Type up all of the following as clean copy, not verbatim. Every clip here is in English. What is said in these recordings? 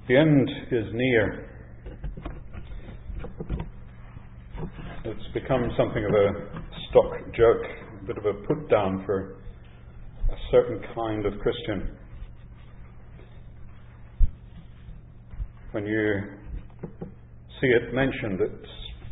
The end is near. It's become something of a stock joke, a bit of a put down for a certain kind of Christian. When you see it mentioned, it's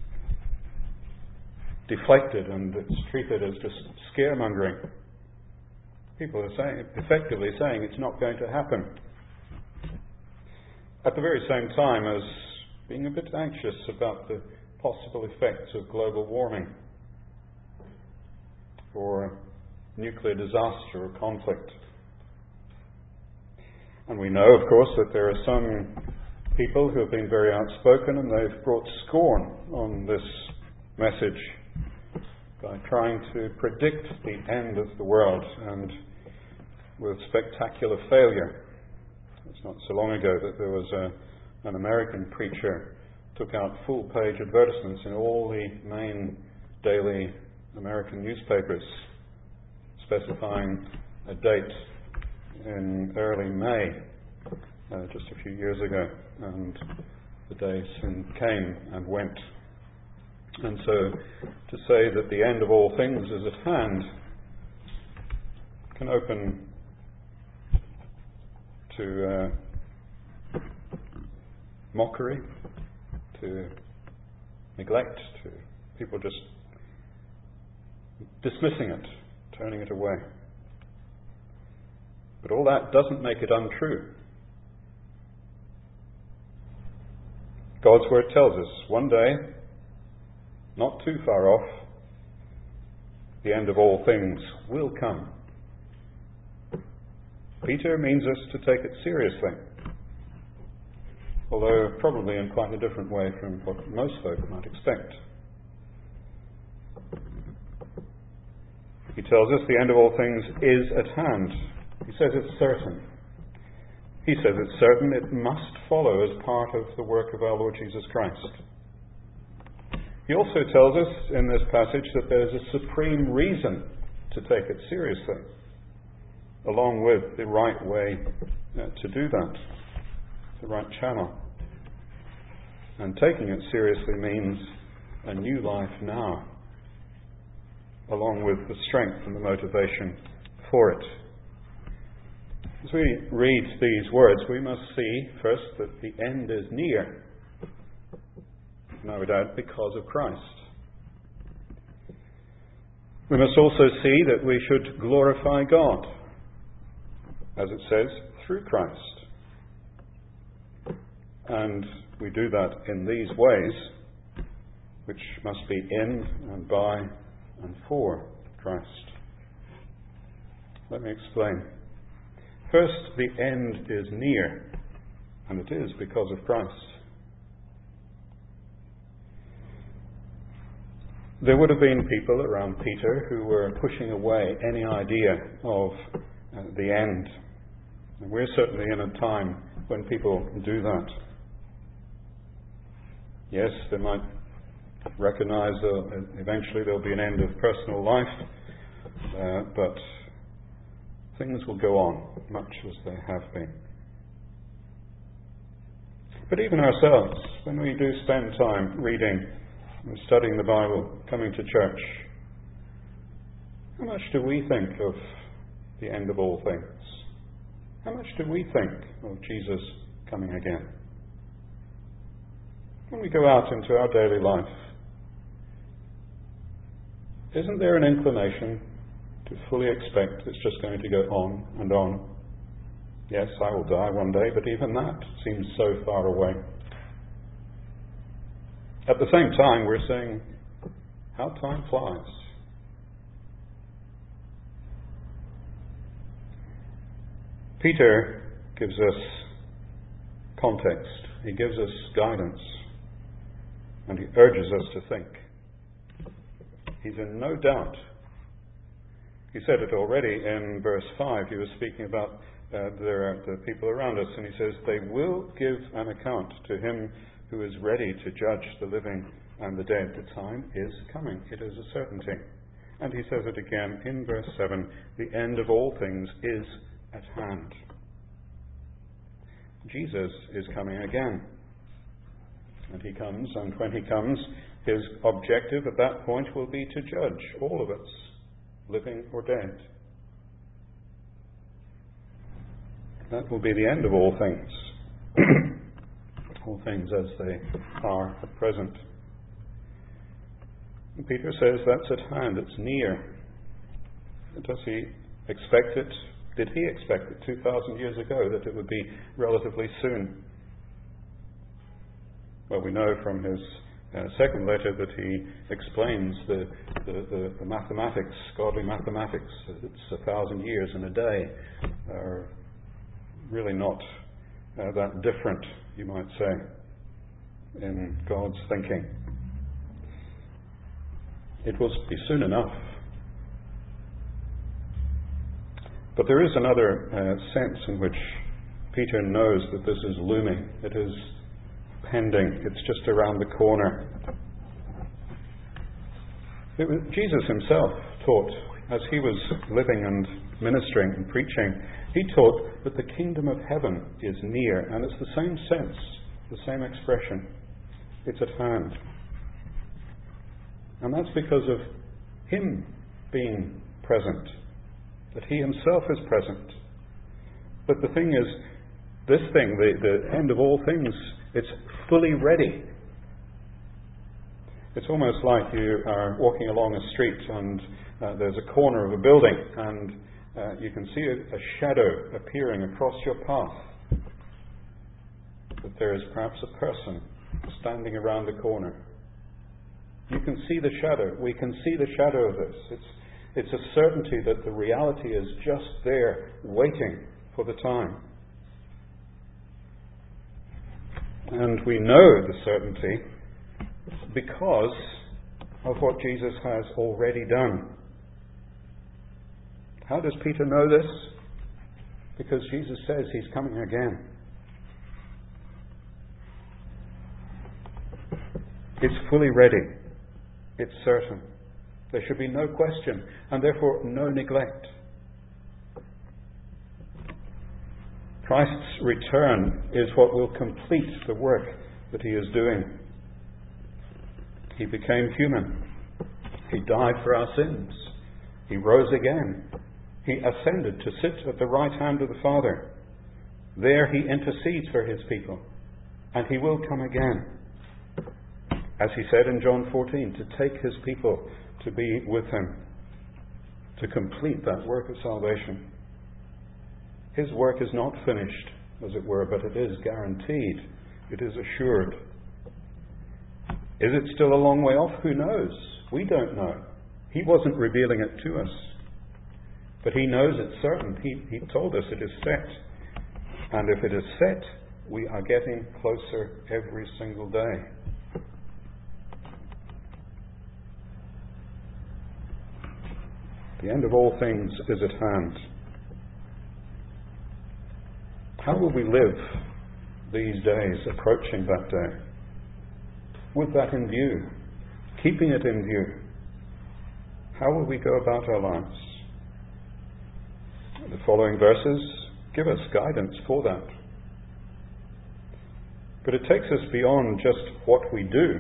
deflected and it's treated as just scaremongering. People are effectively saying it's not going to happen. At the very same time as being a bit anxious about the possible effects of global warming or nuclear disaster or conflict. And we know, of course, that there are some people who have been very outspoken and they've brought scorn on this message by trying to predict the end of the world, and with spectacular failure. It's not so long ago that there was an American preacher took out full-page advertisements in all the main daily American newspapers specifying a date in early May, just a few years ago, and the day soon came and went. And so to say that the end of all things is at hand can open to mockery, to neglect, to people just dismissing it, turning it away. But all that doesn't make it untrue. God's Word tells us one day, not too far off, the end of all things will come. Peter means us to take it seriously, although probably in quite a different way from what most folk might expect. He tells us the end of all things is at hand. He says it's certain. He says it's certain it must follow as part of the work of our Lord Jesus Christ. He also tells us in this passage that there's a supreme reason to take it seriously, along with the right way to do that, the right channel. And taking it seriously means a new life now, along with the strength and the motivation for it. As we read these words, we must see first that the end is near, no doubt because of Christ. We must also see that we should glorify God, as it says, through Christ. And we do that in these ways, which must be in and by and for Christ. Let me explain. First, the end is near, and it is because of Christ. There would have been people around Peter who were pushing away any idea of the end. And we're certainly in a time when people do that. Yes, they might recognize that eventually there'll be an end of personal life, but things will go on much as they have been. But even ourselves, when we do spend time reading and studying the Bible, coming to church, how much do we think of the end of all things? How much do we think of Jesus coming again? When we go out into our daily life, isn't there an inclination to fully expect it's just going to go on and on? Yes, I will die one day, but even that seems so far away. At the same time, we're saying, how time flies. Peter gives us context. He gives us guidance. And he urges us to think. He's in no doubt. He said it already in verse 5. He was speaking about the people around us, and he says, they will give an account to him who is ready to judge the living and the dead. The time is coming. It is a certainty. And he says it again in verse 7, the end of all things is at hand. Jesus is coming again. And he comes, and when he comes, his objective at that point will be to judge all of us, living or dead. That will be the end of all things. All things as they are at present. And Peter says that's at hand, it's near. Does he expect it? Did he expect it 2,000 years ago that it would be relatively soon? Well, we know from his second letter that he explains the mathematics, godly mathematics. It's 1,000 years in a day. Are really not that different, you might say, in God's thinking. It will be soon enough. But there is another sense in which Peter knows that this is looming. It is pending. It's just around the corner. Jesus himself taught, as he was living and ministering and preaching, he taught that the kingdom of heaven is near. And it's the same sense, the same expression. It's at hand. And that's because of him being present. That he himself is present. But the thing is, this thing, the end of all things, it's fully ready. It's almost like you are walking along a street and there's a corner of a building and you can see a shadow appearing across your path. That there is perhaps a person standing around the corner. You can see the shadow. We can see the shadow of this. It's a certainty that the reality is just there, waiting for the time. And we know the certainty because of what Jesus has already done. How does Peter know this? Because Jesus says he's coming again. It's fully ready. It's certain. There should be no question, and therefore no neglect. Christ's return is what will complete the work that he is doing. He became human. He died for our sins. He rose again. He ascended to sit at the right hand of the Father. There he intercedes for his people, and he will come again. As he said in John 14, to take his people to be with him, to complete that work of salvation. His work is not finished, as it were, but it is guaranteed. It is assured. Is it still a long way off? Who knows? We don't know. He wasn't revealing it to us. But he knows it's certain. He told us it is set. And if it is set, we are getting closer every single day. The end of all things is at hand. How will we live these days approaching that day? With that in view, keeping it in view, how will we go about our lives? The following verses give us guidance for that. But it takes us beyond just what we do.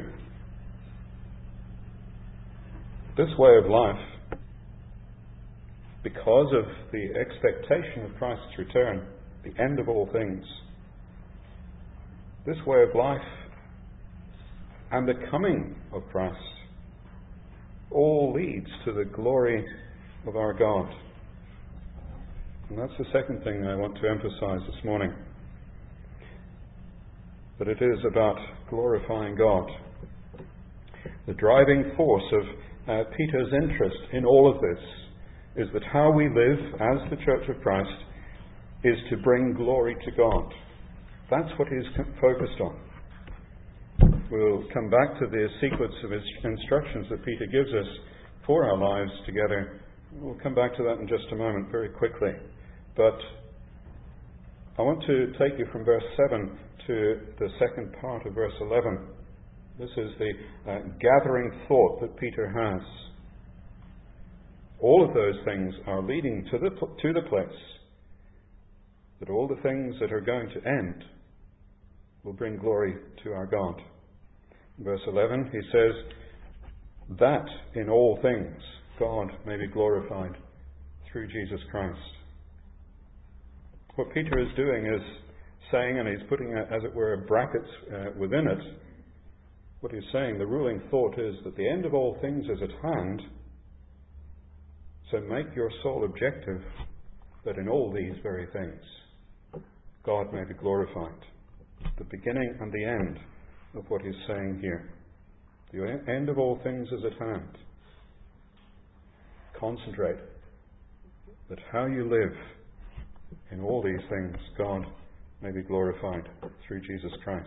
This way of life, because of the expectation of Christ's return, the end of all things, this way of life and the coming of Christ all leads to the glory of our God. And that's the second thing I want to emphasize this morning. That it is about glorifying God. The driving force of Peter's interest in all of this is that how we live as the Church of Christ is to bring glory to God. That's what he's focused on. We'll come back to the sequence of instructions that Peter gives us for our lives together. We'll come back to that in just a moment very quickly. But I want to take you from verse 7 to the second part of verse 11. This is the gathering thought that Peter has. All of those things are leading to the place that all the things that are going to end will bring glory to our God. In verse 11 he says that in all things God may be glorified through Jesus Christ. What Peter is doing is saying, and he's putting, as it were, brackets within it, what he's saying, the ruling thought is that the end of all things is at hand, so make your sole objective that in all these very things God may be glorified. The beginning and the end of what he's saying here. The end of all things is at hand. Concentrate that how you live in all these things God may be glorified through Jesus Christ.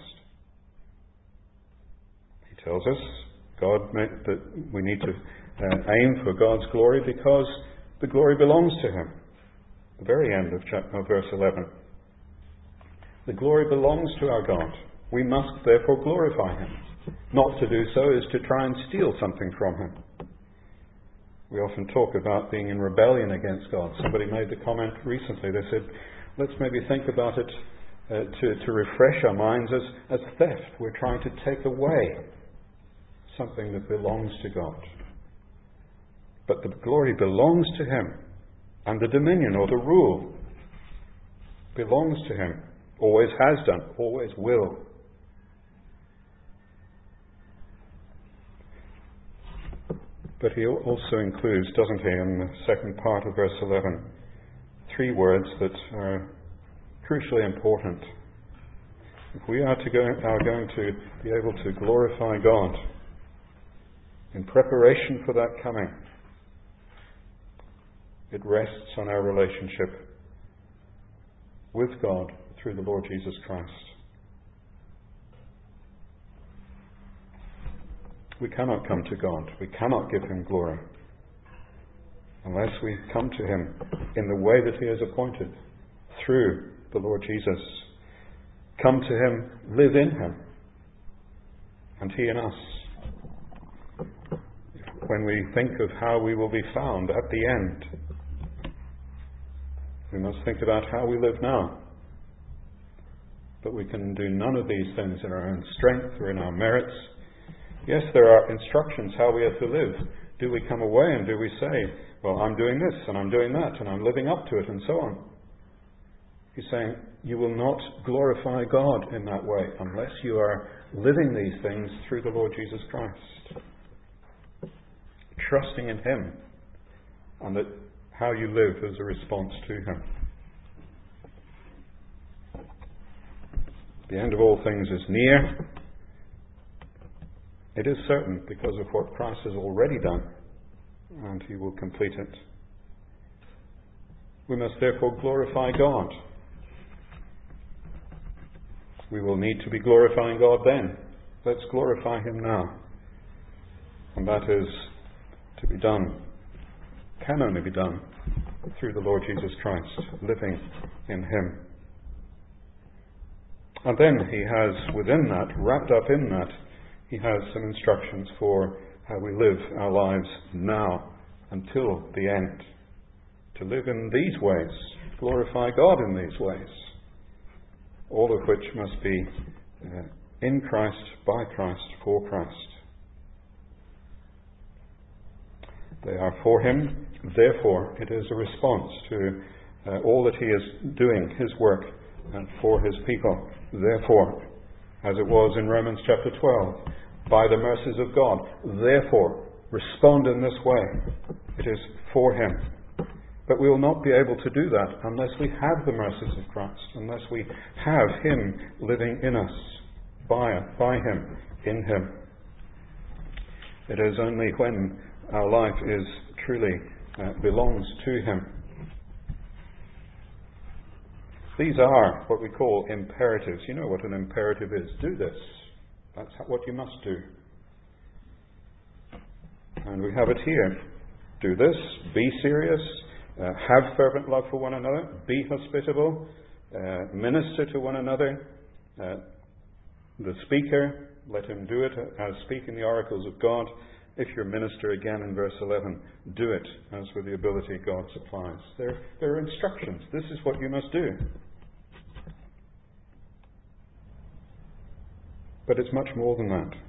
He tells us that we need to aim for God's glory because the glory belongs to Him. The very end of verse 11. The glory belongs to our God. We must therefore glorify Him. Not to do so is to try and steal something from Him. We often talk about being in rebellion against God. Somebody made the comment recently. They said, let's maybe think about it to refresh our minds as theft. We're trying to take away something that belongs to God. But the glory belongs to Him, and the dominion or the rule belongs to Him. Always has done, always will. But he also includes, doesn't he, in the second part of verse 11, three words that are crucially important. If we are going to be able to glorify God in preparation for that coming, it rests on our relationship with God through the Lord Jesus Christ. We cannot come to God. We cannot give Him glory unless we come to Him in the way that He has appointed through the Lord Jesus. Come to Him, live in Him, and He in us. When we think of how we will be found at the end, we must think about how we live now. But we can do none of these things in our own strength or in our merits. Yes, there are instructions how we are to live. Do we come away and do we say, well, I'm doing this and I'm doing that and I'm living up to it and so on? He's saying you will not glorify God in that way unless you are living these things through the Lord Jesus Christ. Trusting in Him and that how you live is a response to Him. The end of all things is near. It is certain because of what Christ has already done, and He will complete it. We must therefore glorify God. We will need to be glorifying God then. Let's glorify Him now. And that is to be done, can only be done, through the Lord Jesus Christ, living in Him. And then He has, within that, wrapped up in that, He has some instructions for how we live our lives now until the end. To live in these ways, glorify God in these ways, all of which must be in Christ, by Christ, for Christ. They are for Him, therefore it is a response to all that He is doing, His work, and for His people. Therefore, as it was in Romans chapter 12, by the mercies of God, therefore, respond in this way. It is for Him. But we will not be able to do that unless we have the mercies of Christ, unless we have Him living in us, by Him, in Him. It is only when our life is truly belongs to Him. These are what we call imperatives. You know what an imperative is. Do this. That's what you must do. And we have it here. Do this. Be serious. Have fervent love for one another. Be hospitable. Minister to one another. The speaker, let him do it as speaking the oracles of God. If you're a minister, again in verse 11, do it as with the ability God supplies. There are instructions. This is what you must do. But it's much more than that.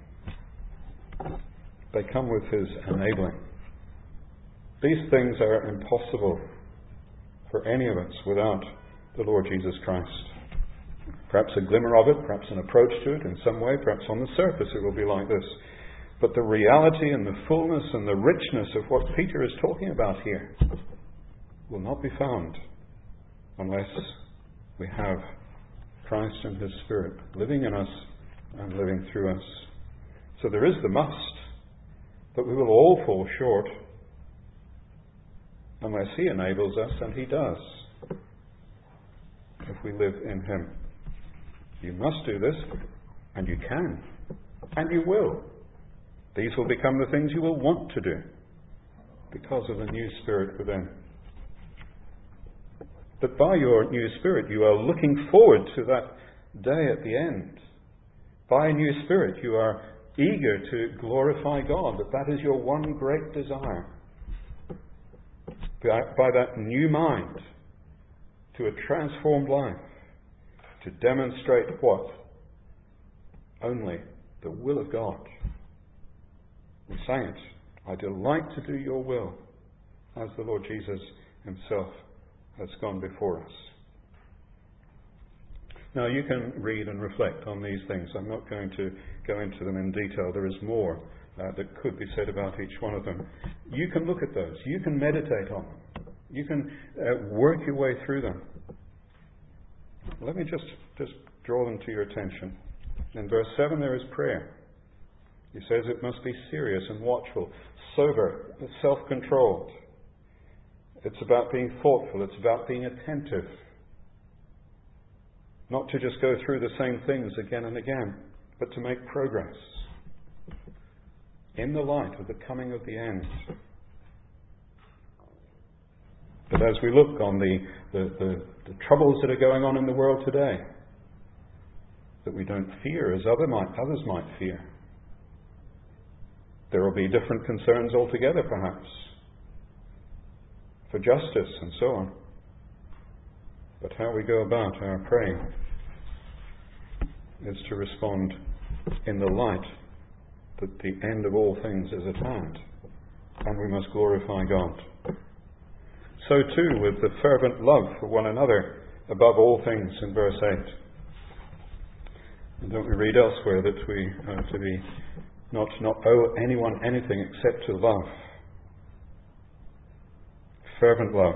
They come with His enabling. These things are impossible for any of us without the Lord Jesus Christ. Perhaps a glimmer of it, perhaps an approach to it in some way, perhaps on the surface it will be like this. But the reality and the fullness and the richness of what Peter is talking about here will not be found unless we have Christ and His Spirit living in us and living through us. So there is the must, but we will all fall short unless He enables us, and He does, if we live in Him. You must do this, and you can, and you will. These will become the things you will want to do because of the new Spirit within. But by your new Spirit, you are looking forward to that day at the end. By a new Spirit, you are eager to glorify God, that is your one great desire. By that new mind, to a transformed life, to demonstrate what? Only the will of God. We sang it, I delight to do your will, as the Lord Jesus Himself has gone before us. Now you can read and reflect on these things. I'm not going to go into them in detail. There is more that could be said about each one of them. You can look at those. You can meditate on them. You can work your way through them. Let me just draw them to your attention. In verse 7 there is prayer. He says it must be serious and watchful, sober, self-controlled. It's about being thoughtful. It's about being attentive. Not to just go through the same things again and again, but to make progress in the light of the coming of the end. But as we look on the troubles that are going on in the world today, that we don't fear as others might fear. There will be different concerns altogether, perhaps, for justice and so on. But how we go about our praying is to respond in the light that the end of all things is at hand, and we must glorify God. So too with the fervent love for one another above all things in verse 8. And don't we read elsewhere that we are to be not owe anyone anything except to love. Fervent love.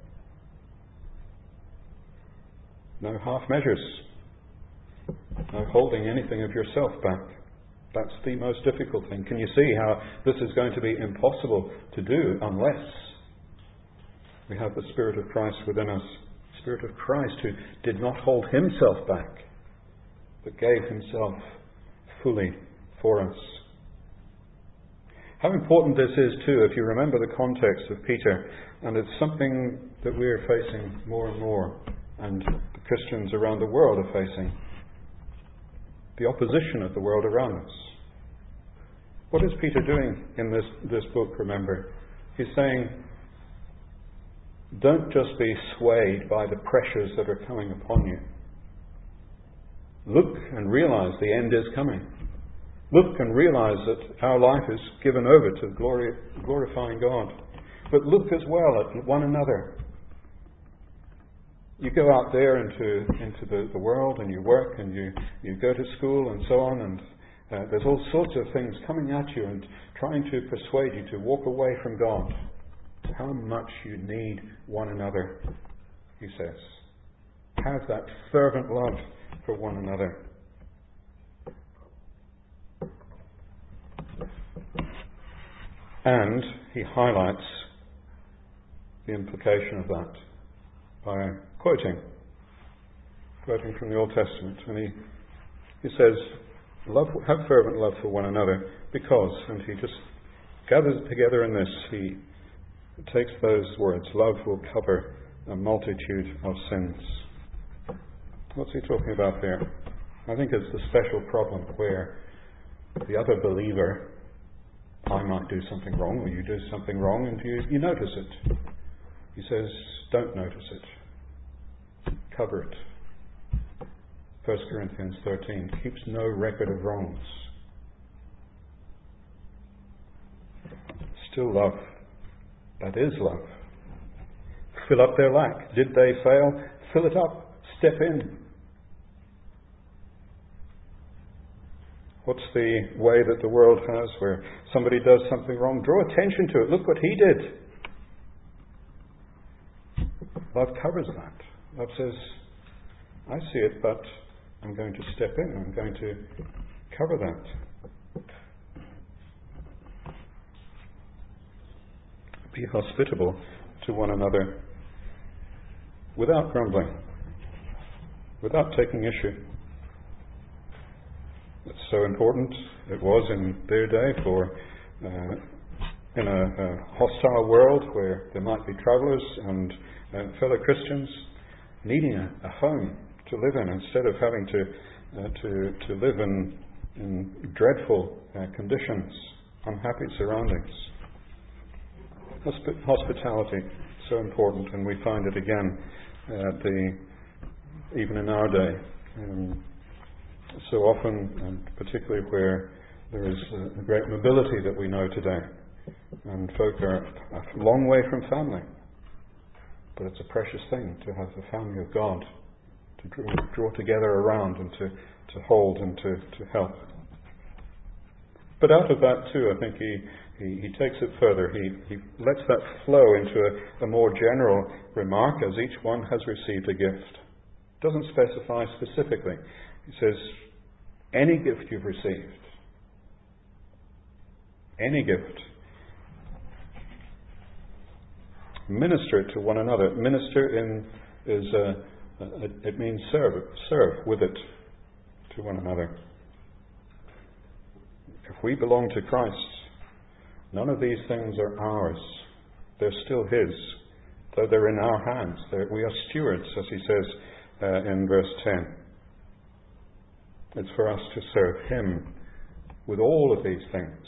No half measures. No holding anything of yourself back. That's the most difficult thing. Can you see how this is going to be impossible to do unless we have the Spirit of Christ within us? Spirit of Christ who did not hold Himself back, but gave Himself fully for us. How important this is too, if you remember the context of Peter, and it's something that we are facing more and more, and the Christians around the world are facing. The opposition of the world around us. What is Peter doing in this book, remember? He's saying, don't just be swayed by the pressures that are coming upon you. Look and realize the end is coming. Look and realize that our life is given over to glorifying God. But look as well at one another. You go out there into the world and you work and you go to school and so on, and there's all sorts of things coming at you and trying to persuade you to walk away from God. How much you need one another, he says. Have that fervent love for one another. And he highlights the implication of that by quoting from the Old Testament. And he says, have fervent love for one another because, and he just gathers it together in this, he takes those words, love will cover a multitude of sins. What's he talking about there? I think it's the special problem where the other believer, I might do something wrong, or you do something wrong, and you notice it. He says, don't notice it. Cover it. 1 Corinthians 13, keeps no record of wrongs. Still love. That is love. Fill up their lack. Did they fail? Fill it up. Step in. What's the way that the world has where somebody does something wrong? Draw attention to it. Look what he did. Love covers that. Love says, I see it, but I'm going to step in. I'm going to cover that. Be hospitable to one another without grumbling, without taking issue. It's so important. It was in their day for in a hostile world where there might be travellers and fellow Christians needing a home to live in instead of having to live in dreadful conditions, unhappy surroundings. Hospitality, so important, and we find it again even in our day. So often, and particularly where there is a great mobility that we know today, and folk are a long way from family. But it's a precious thing to have the family of God to draw together around and to hold and to help. But out of that too, I think he takes it further. He lets that flow into a more general remark as each one has received a gift. Doesn't specify specifically. He says, any gift you've received, any gift, minister it to one another. Minister it means serve with it to one another. If we belong to Christ, none of these things are ours. They're still His, though they're in our hands. We are stewards, as he says in verse 10. It's for us to serve Him with all of these things.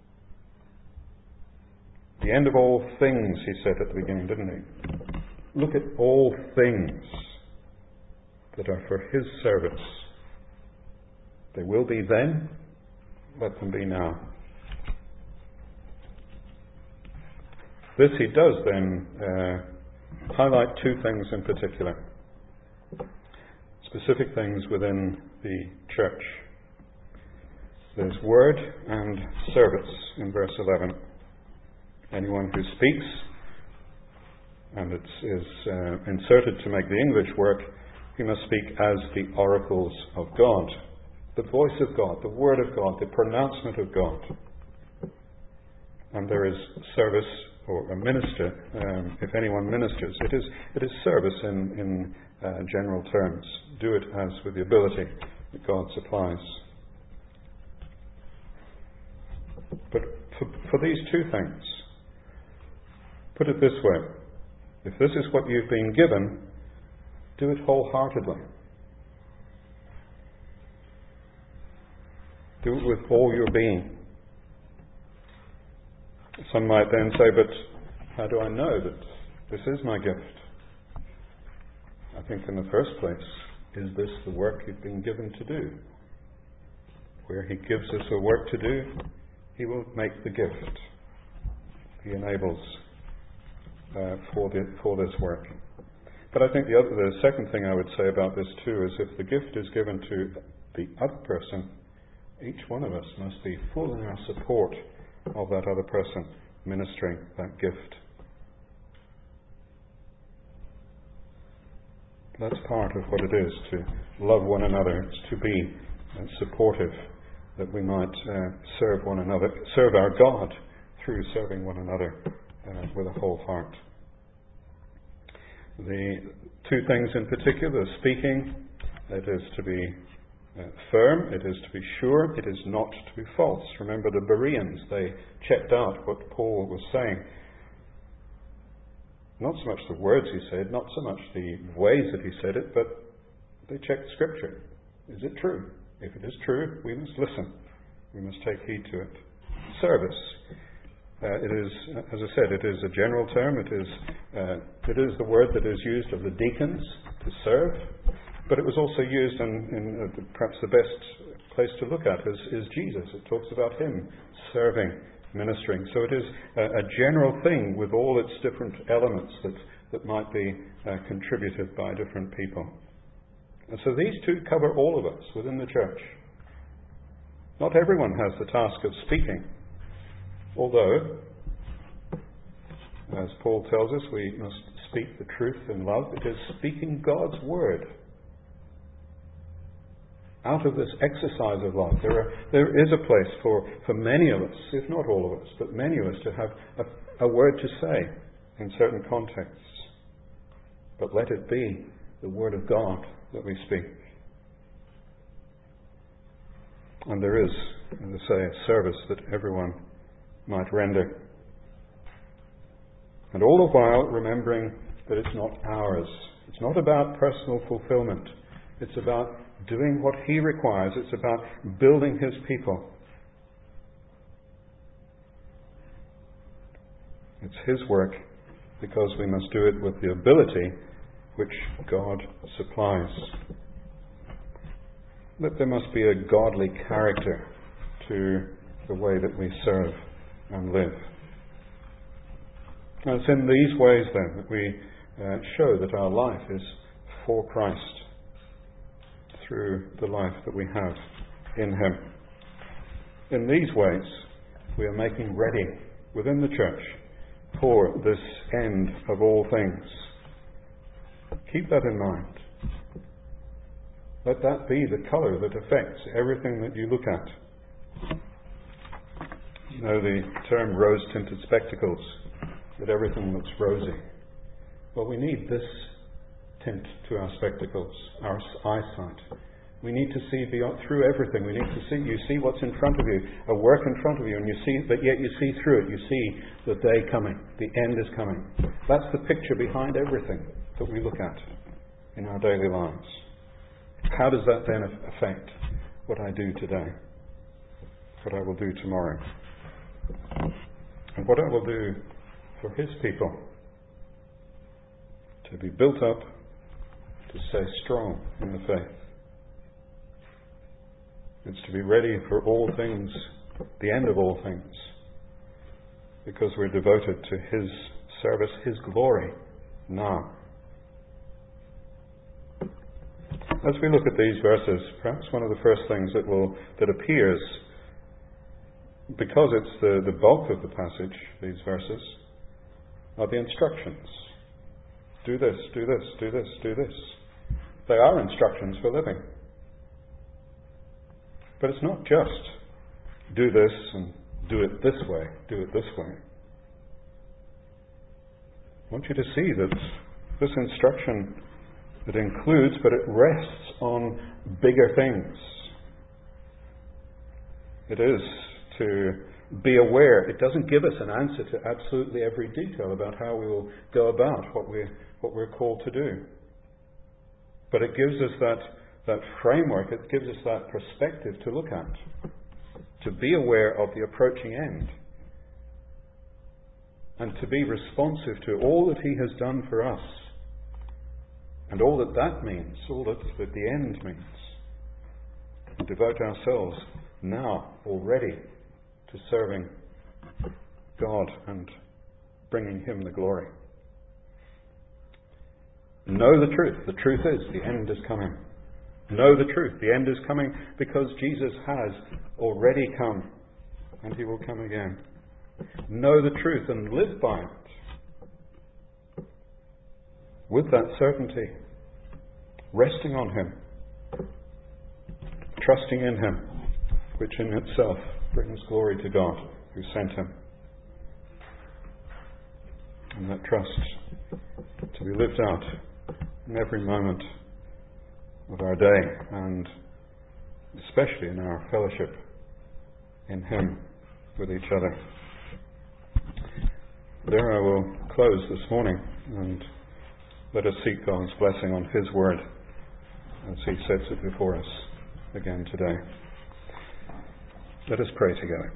The end of all things, he said at the beginning, didn't he? Look at all things that are for His service. They will be then, let them be now. This he does then highlight two things in particular. Specific things within the church. There's word and service in verse 11. Anyone who speaks, and it is inserted to make the English work, he must speak as the oracles of God. The voice of God, the word of God, the pronouncement of God. And there is service, or a minister, if anyone ministers. It is service in general terms. Do it as with the ability that God supplies. But for these two things, put it this way. If this is what you've been given, do it wholeheartedly. Do it with all your being. Some might then say, but how do I know that this is my gift? I think in the first place, is this the work you've been given to do? Where He gives us a work to do, He will make the gift. He enables for this work. But I think the second thing I would say about this too is if the gift is given to the other person, each one of us must be full in our support of that other person ministering that gift. That's part of what it is to love one another. It's to be supportive, that we might serve one another, serve our God through serving one another with a whole heart. The two things in particular, speaking, it is to be firm, it is to be sure, it is not to be false. Remember the Bereans, they checked out what Paul was saying. Not so much the words he said, not so much the ways that he said it, but they checked Scripture. Is it true? If it is true, we must listen. We must take heed to it. Service. It is, as I said, it is a general term. It is the word that is used of the deacons to serve. But it was also used in perhaps the best place to look at is Jesus. It talks about him serving, ministering. So it is a general thing with all its different elements that might be contributed by different people. And so these two cover all of us within the church. Not everyone has the task of speaking, although, as Paul tells us, we must speak the truth in love. It is speaking God's word. Out of this exercise of love, there is a place for many of us, if not all of us, but many of us to have a word to say in certain contexts. But let it be the word of God that we speak. And there is, as I say, a service that everyone might render. And all the while remembering that it's not ours. It's not about personal fulfillment. It's about doing what he requires. It's about building his people. It's his work because we must do it with the ability which God supplies. That there must be a godly character to the way that we serve and live. And it's in these ways then that we show that our life is for Christ through the life that we have in him. In these ways we are making ready within the church for this end of all things. Keep that in mind. Let that be the colour that affects everything that you look at. You know the term rose-tinted spectacles, that everything looks rosy. Well, we need this tint to our spectacles, our eyesight. We need to see beyond, through everything. We need to see. You see what's in front of you, a work in front of you, and you see, but yet you see through it. You see the day coming, the end is coming. That's the picture behind everything that we look at in our daily lives. How does that then affect what I do today, what I will do tomorrow, and what I will do for his people, to be built up, to stay strong in the faith. It's to be ready for all things, the end of all things, because we're devoted to his service, his glory now. As we look at these verses, perhaps one of the first things that appears, because it's the bulk of the passage, these verses, are the instructions. Do this, do this, do this, do this. They are instructions for living. But it's not just do this and do it this way, do it this way. I want you to see that this instruction, it includes, but it rests on bigger things. It is to be aware. It doesn't give us an answer to absolutely every detail about how we will go about what we're called to do. But it gives us that framework, it gives us that perspective to look at, to be aware of the approaching end, and to be responsive to all that he has done for us, and all that means, all that the end means, and devote ourselves now already to serving God and bringing him the glory. Know the truth. The truth is the end is coming. Know the truth. The end is coming because Jesus has already come and he will come again. Know the truth and live by it. With that certainty, resting on him, trusting in him, which in itself brings glory to God who sent him. And that trust to be lived out in every moment of our day, and especially in our fellowship in him with each other. There I will close this morning, and let us seek God's blessing on his word as he sets it before us again today. Let us pray together.